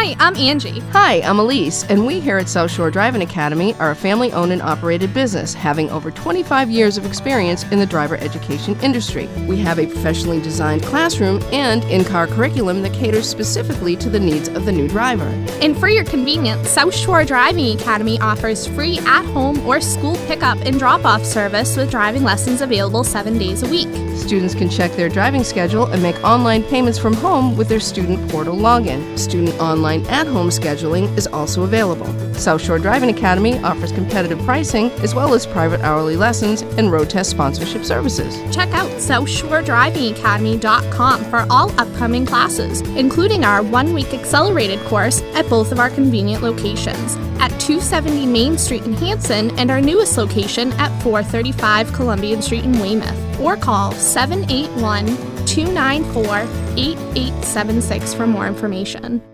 Hi, I'm Angie. Hi, I'm Elise, and we here at South Shore Driving Academy are a family-owned and operated business having over 25 years of experience in the driver education industry. We have a professionally designed classroom and in-car curriculum that caters specifically to the needs of the new driver. And for your convenience, South Shore Driving Academy offers free at-home or school pickup and drop-off service with driving lessons available 7 days a week. Students can check their driving schedule and make online payments from home with their student portal login. Student online at-home scheduling is also available. South Shore Driving Academy offers competitive pricing as well as private hourly lessons and road test sponsorship services. Check out SouthShoreDrivingAcademy.com for all upcoming classes, including our 1-week accelerated course at both of our convenient locations, at 270 Main Street in Hanson and our newest location at 435 Columbian Street in Weymouth. Or call 781-294-8876 for more information.